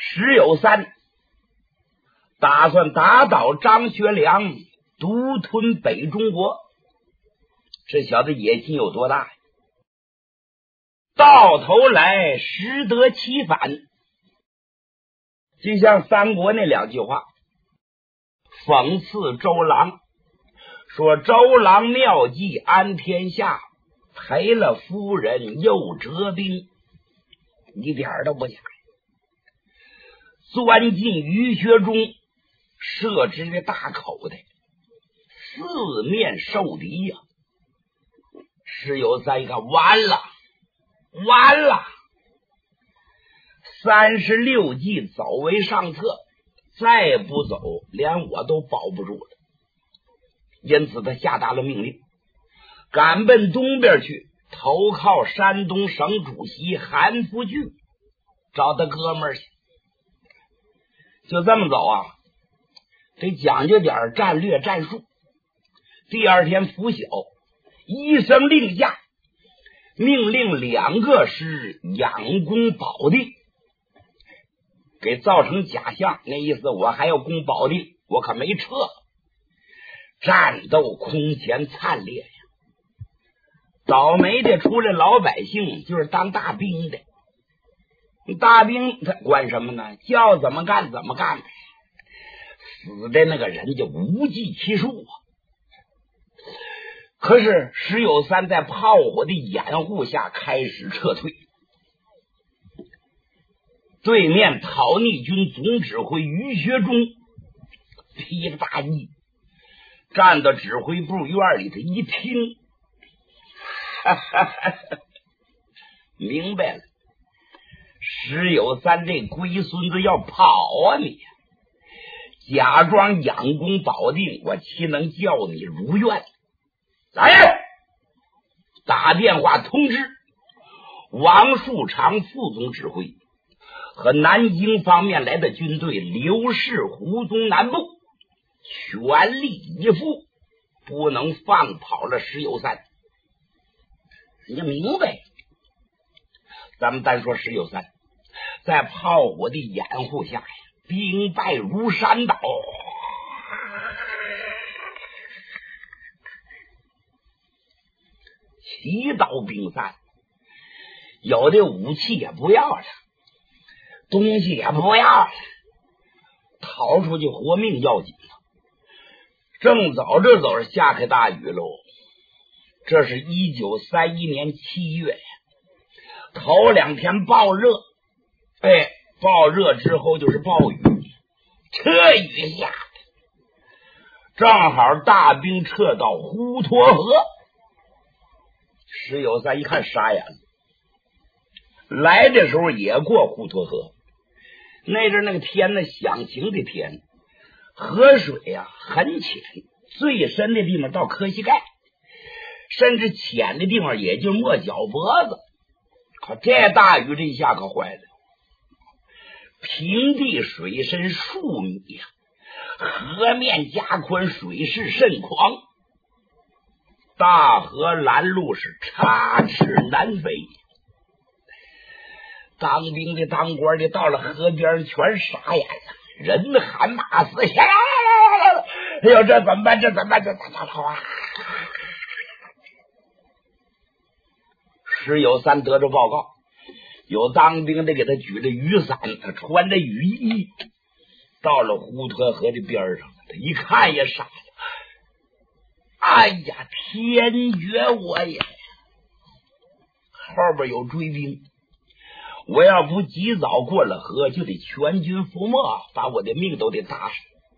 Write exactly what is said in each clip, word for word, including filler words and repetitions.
石有三打算打倒张学良，独吞北中国。这小子野心有多大呀？到头来适得其反，就像三国那两句话，讽刺周郎，说周郎妙计安天下，赔了夫人又折兵，一点儿都不假。钻进鱼穴中，设置的大口袋，四面受敌呀、啊！石有三一看，完了完了，三十六计走为上策，再不走连我都保不住了。因此他下达了命令，赶奔东边去投靠山东省主席韩复榘，找他哥们儿去。就这么走啊，得讲究点战略战术。第二天拂晓，一声令下，命令两个师仰攻保定，给造成假象，那意思我还要攻保定，我可没撤。战斗空前惨烈呀！倒霉的除了老百姓，就是当大兵的。大兵他管什么呢？叫怎么干怎么干，死的那个人就无计其数啊！可是石有三在炮火的掩护下开始撤退。对面讨逆军总指挥于学忠披着大衣站到指挥部院里头一听，哈哈哈哈，明白了，石有三这龟孙子要跑啊你！假装仰攻保定，我岂能叫你如愿？来，打电话通知王树常副总指挥和南京方面来的军队刘氏胡宗南部，全力以赴，不能放跑了石有三。你明白？咱们单说石有三，在炮火的掩护下呀，兵败如山倒。齐刀兵散，有的武器也不要了，东西也不要了，逃出去活命要紧了。正走着走着，下开大雨喽。这是一九三一年七月呀，头两天暴热，哎，暴热之后就是暴雨，这雨下的正好大兵撤到滹沱河。石有三一看傻眼了，来的时候也过滹沱河，那阵那个天呢，响晴的天，河水呀、啊、很浅，最深的地方到磕膝盖，甚至浅的地方也就没脚脖子。可这大雨这一下可坏了，平地水深数米呀、啊，河面加宽，水势甚狂，大河拦路是插翅难飞。当兵的当官的到了河边全傻眼了，人喊马嘶，下来来来来，哎呦，这怎么办？这怎么办？这咋咋好啊！石有三得着报告，有当兵的给他举着雨伞，他穿着雨衣，到了滹沱河的边上，他一看也傻了。哎呀，天绝我也！后边有追兵，我要不及早过了河，就得全军覆没，把我的命都得打死。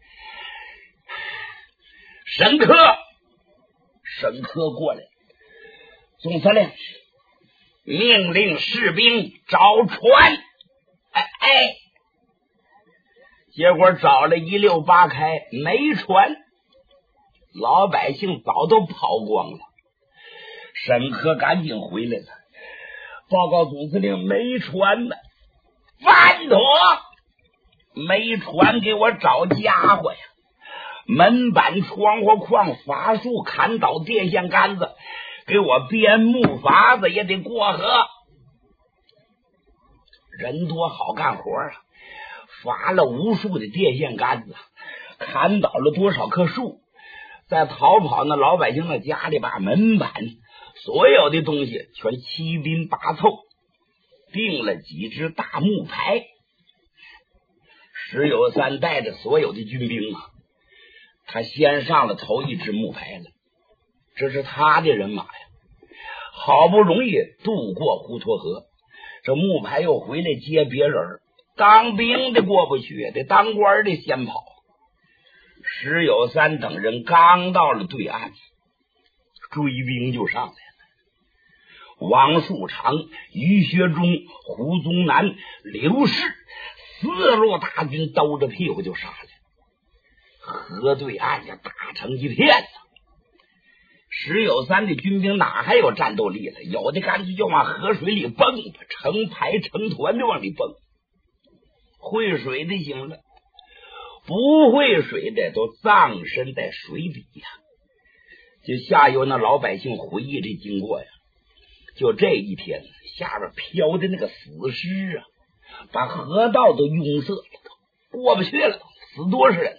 沈科，沈科过来，总司令命令士兵找船。哎哎，结果找了一溜八开，没船，老百姓早都跑光了。沈科赶紧回来了，报告总司令，没船呢。饭妥，没船给我找家伙呀！门板、窗户框、法树、砍倒电线杆子，给我编木筏子也得过河。人多好干活啊， 发了无数的电线杆子，砍倒了多少棵树，在逃跑那老百姓的家里把门板所有的东西全七拼八凑，钉了几只大木牌。石有三带着所有的军兵啊，他先上了头一只木牌了，这是他的人马呀。好不容易渡过滹沱河，这木牌又回来接别人，当兵的过不去，得当官的先跑。石有三等人刚到了对岸，追兵就上来了。王树常、于学忠、胡宗南、刘氏四路大军兜着屁股就杀来，河对岸呀打成一片了。石有三的军兵哪还有战斗力了？有的干脆就往河水里蹦，成排成团的往里蹦。会水的行了，不会水的都葬身在水底呀。就下游那老百姓回忆这经过呀，就这一天下边飘的那个死尸啊，把河道都拥塞了，过不去了，死多少人。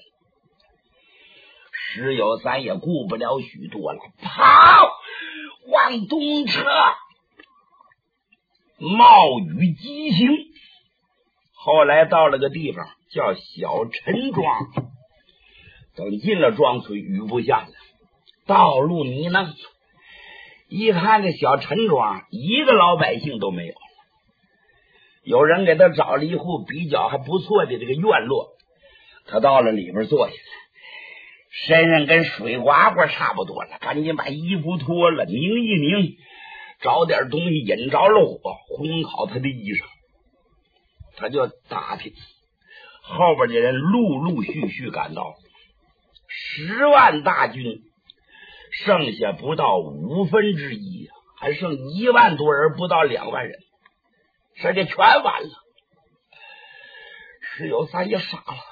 石有三也顾不了许多了，跑，往东撤。冒雨急行，后来到了个地方叫小陈庄，等进了庄村，雨不下了，道路泥泞，一看这小陈庄一个老百姓都没有了。有人给他找了一户比较还不错的这个院落，他到了里边坐下来，身上跟水呱呱差不多了，赶紧把衣服脱了，拧一拧，找点东西引着了火，烘烤他的衣裳。他就打听后边的人陆陆续续赶到，十万大军剩下不到五分之一，还剩一万多人，不到两万人，这就全完了。石有三也傻了，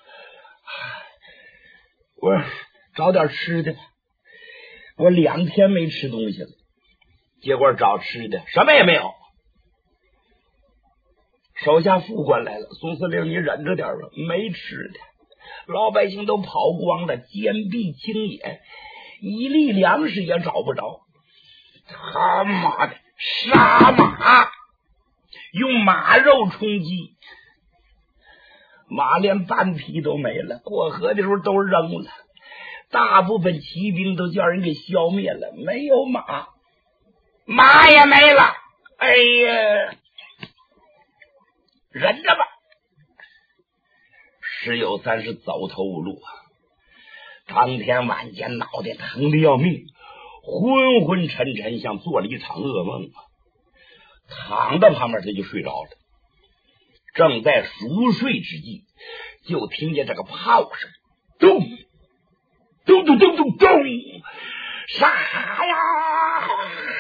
我找点吃的吧，我两天没吃东西了。结果找吃的什么也没有。手下副官来了，宋司令你忍着点吧，没吃的，老百姓都跑光了，坚壁清野，一粒粮食也找不着。他妈的，杀马，用马肉充饥，马连半匹都没了，过河的时候都扔了，大部分骑兵都叫人给消灭了，没有马，马也没了。哎呀，忍着吧。石有三是走投无路啊，当天晚间脑袋疼的要命，昏昏沉沉，像做了一场噩梦啊。躺在旁边他就睡着了，正在熟睡之际，就听见这个炮声，咚咚咚咚咚咚，杀呀，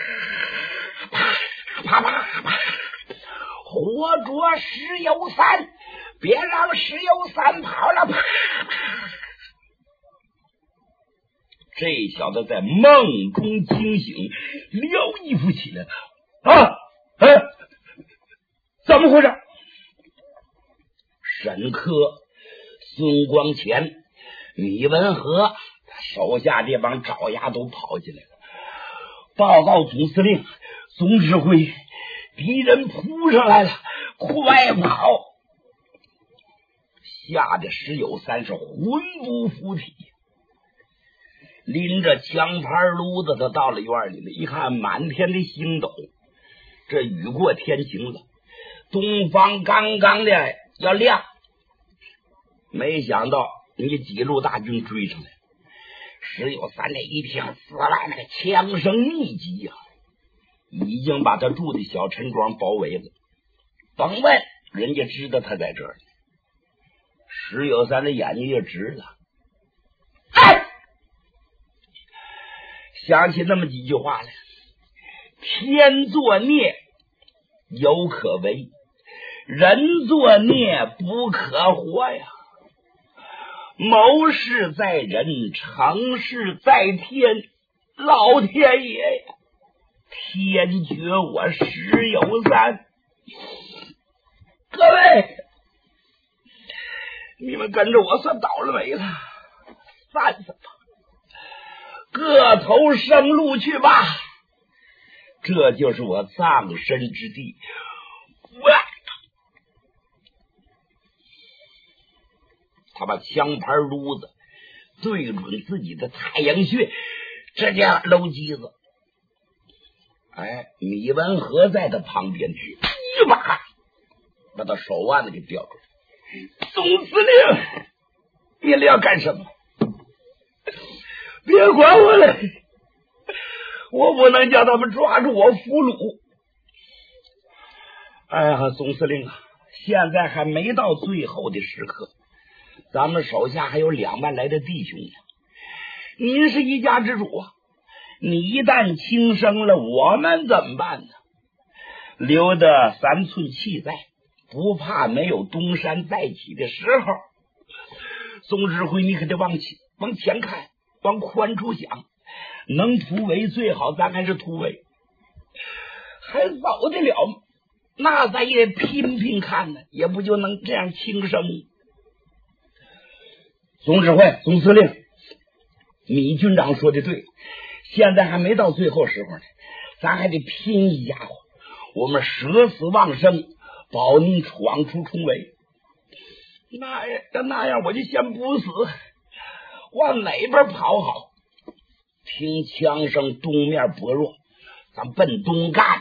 啪啪啪啪，活捉石有三，别让石有三跑了，啪啪。这小子在梦中惊醒，撩衣服起来了啊！哎，怎么回事？沈科、孙光前、李文和手下这帮爪牙都跑进来了，报告总司令、总指挥，敌人扑上来了，快跑！吓得石有三是魂不附体，拎着枪牌炉子，他到了院里了，一看满天的星斗，这雨过天晴了，东方刚刚的要亮，没想到你几路大军追上来，石有三那一听四外那个枪声密集呀、啊，已经把他住的小陈庄包围了，甭问，人家知道他在这儿。石有三的眼睛就直了，哎，想起那么几句话来，天作孽有可为，人作孽不可活呀。谋事在人，成事在天，老天爷呀，天绝我石有三。各位， 们跟着我算倒了霉了，散散吧，各投生路去吧。这就是我葬身之地。喂，他把枪牌撸子对准自己的太阳穴，这家搂机子。哎，米文和在他旁边，一把把他手腕子给吊住。总司令，你要干什么？别管我了，我不能叫他们抓住我俘虏。哎呀，总司令啊，现在还没到最后的时刻，咱们手下还有两万来的弟兄呢。您是一家之主啊，你一旦轻生了，我们怎么办呢？留得三寸气在，不怕没有东山再起的时候。总指挥，你可得往前往前看，往宽处想，能突围最好，咱还是突围，还走得了吗？那咱也拼拼看呢，也不就能这样轻生。总指挥，总司令，米军长说的对，现在还没到最后时候呢，咱还得拼一家伙，我们舍死忘生，保您闯出重围。那那样我就先不死，往哪边跑好？听枪声，东面薄弱，咱奔东干。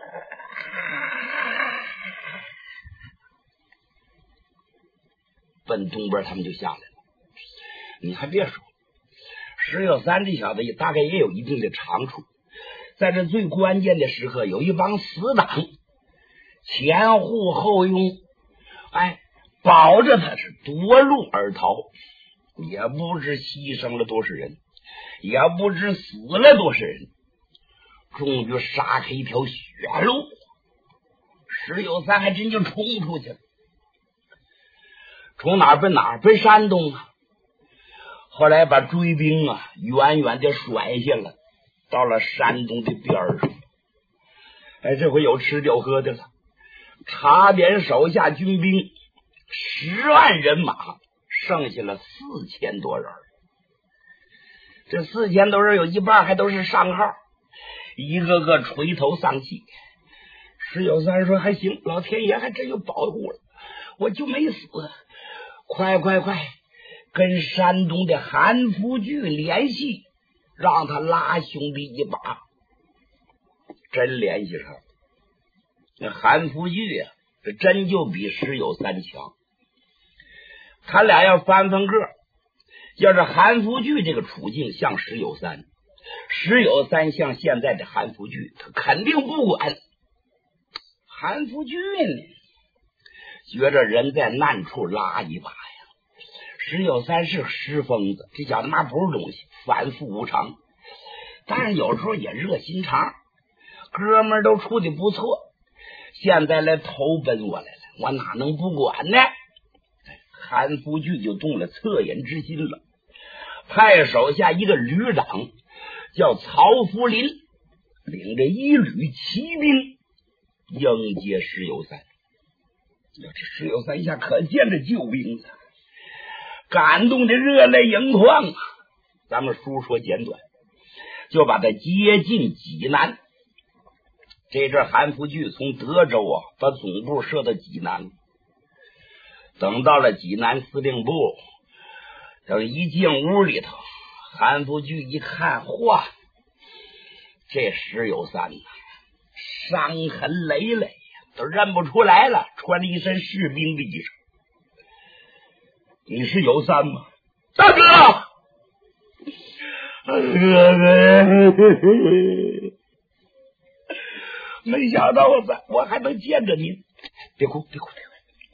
奔东边他们就下来了。你还别说，石有三这小子也大概也有一定的长处，在这最关键的时刻，有一帮死党前护后拥，哎，保着他是夺路而逃，也不知牺牲了多少人，也不知死了多少人，终于杀开一条血路。石有三还真就冲出去了，从哪儿奔哪儿？奔山东啊！后来把追兵啊远远的甩下了，到了山东的边上。哎，这回有吃有喝的了。查点手下军兵十万人马，剩下了四千多人。这四千多人有一半还都是上号，一个个垂头丧气。石有三说：“还行，老天爷还真有保护了，我就没死。快快快！跟山东的韩福聚联系，让他拉兄弟一把。”真联系上了。那韩福聚啊，这真就比石有三强。他俩要翻翻个，要是韩福聚这个处境像石有三，石有三像现在的韩福聚，他肯定不管。韩福聚呢，觉着人在难处拉一把呀。石有三是石疯子，这小子妈不是东西，反复无常，但是有时候也热心肠，哥们儿都处的不错，现在来投奔我来了，我哪能不管呢？韩福聚就动了恻隐之心了，派手下一个旅长叫曹福林，领着一旅骑兵迎接石有三。这石有三一下可见着救兵了，感动的热泪盈眶啊！咱们书说简短，就把他接进济南。这阵韩福聚从德州啊把总部设到济南，等到了济南司令部，等一进屋里头，韩福聚一看，嚯，这石有三呐，伤痕累累，都认不出来了，穿了一身士兵的衣裳。你是有三吗？大哥，哥哥，没想到我我还能见着您。别哭，别哭，别哭。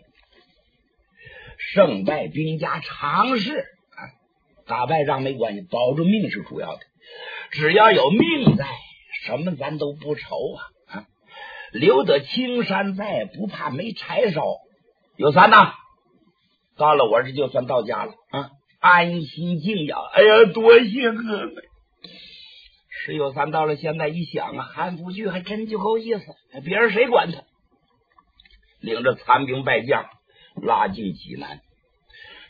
胜败兵家常事啊，打败仗没关系，保住命是主要的。只要有命在，什么咱都不愁啊！啊，留得青山在，不怕没柴烧。有三呐，到了我这就算到家了啊，安心静养。哎呀，多谢哥哥！石有三到了现在一想啊，韩福聚还真就够意思，别人谁管他？领着残兵败将拉进济南，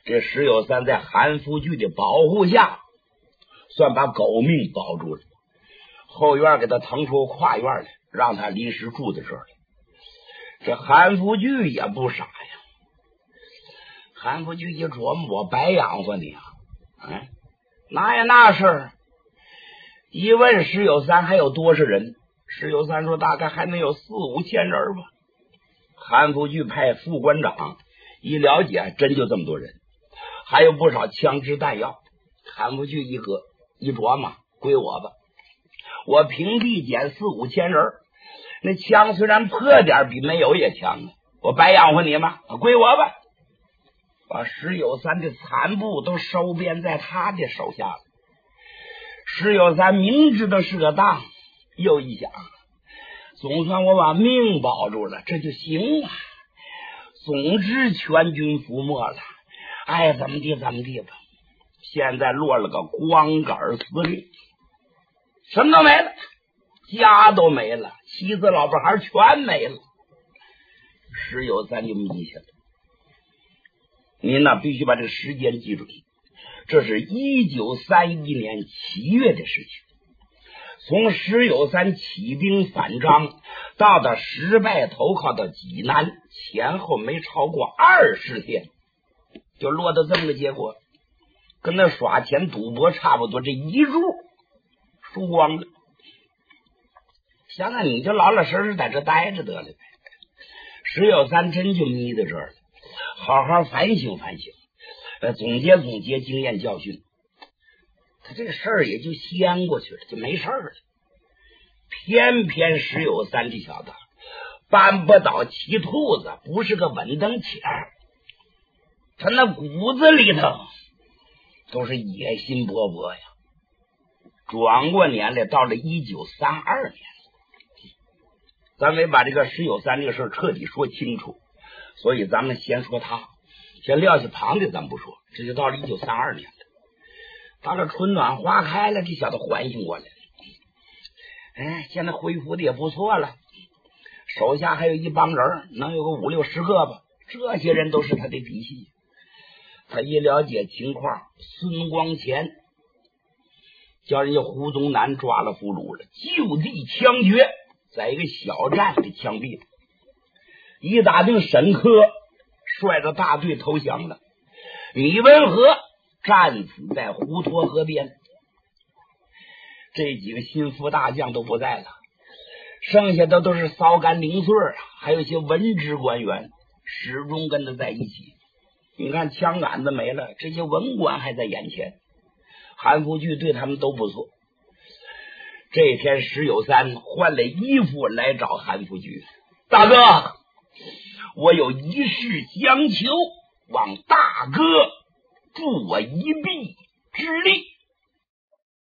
这石有三在韩福聚的保护下，算把狗命保住了。后院给他腾出跨院来，让他临时住在这儿。这韩福聚也不傻呀，韩福聚一琢磨，我白养活你啊！哎，哪呀那事儿？一问石有三还有多少人？石有三说大概还能有四五千人吧。韩福聚派副官长一了解，真就这么多人，还有不少枪支弹药。韩福聚一个一琢磨，归我吧，我平地减四五千人，那枪虽然破点，比没有也强啊！我白养活你吗？归我吧。把石有三的残部都收编在他的手下了。石有三明知道是个当，又一想，总算我把命保住了，这就行了。总之全军覆没了，爱怎么地怎么地吧。现在落了个光杆司令，什么都没了，家都没了，妻子老婆孩全没了。石有三就迷下了。您呢，必须把这个时间记住，这是一九三一年七月的事情。从石有三起兵反张到他失败投靠到济南，前后没超过二十天，就落到这么个结果，跟那耍钱赌博差不多，这一注输光了。想想你就老老实实在这待着得了呗。石有三真就迷到这儿了，好好反省反省，呃，总结总结经验教训，他这个事儿也就掀过去了，就没事了。偏偏石有三这小子搬不倒骑兔子，不是个稳当钱儿，他那骨子里头都是野心勃勃呀。转过年来，到了一九三二年，咱没把这个石有三这个事儿彻底说清楚，所以咱们先说他，先撂下旁的咱不说。这就到了一九三二年了，到了春暖花开了，这小子唤醒过来了。哎，现在恢复的也不错了，手下还有一帮人，能有个五六十个吧，这些人都是他的嫡系。他一了解情况，孙光前叫人家胡宗南抓了俘虏了，就地枪决，在一个小站给枪毙了。一打定沈科率着大队投降了，李文和战死在滹沱河边。这几个心腹大将都不在了，剩下的都是骚干零碎，还有一些文职官员始终跟他在一起。你看枪杆子没了，这些文官还在眼前，韩复榘对他们都不错。这天石有三换了衣服来找韩复榘，大哥，我有一事相求，望大哥助我一臂之力。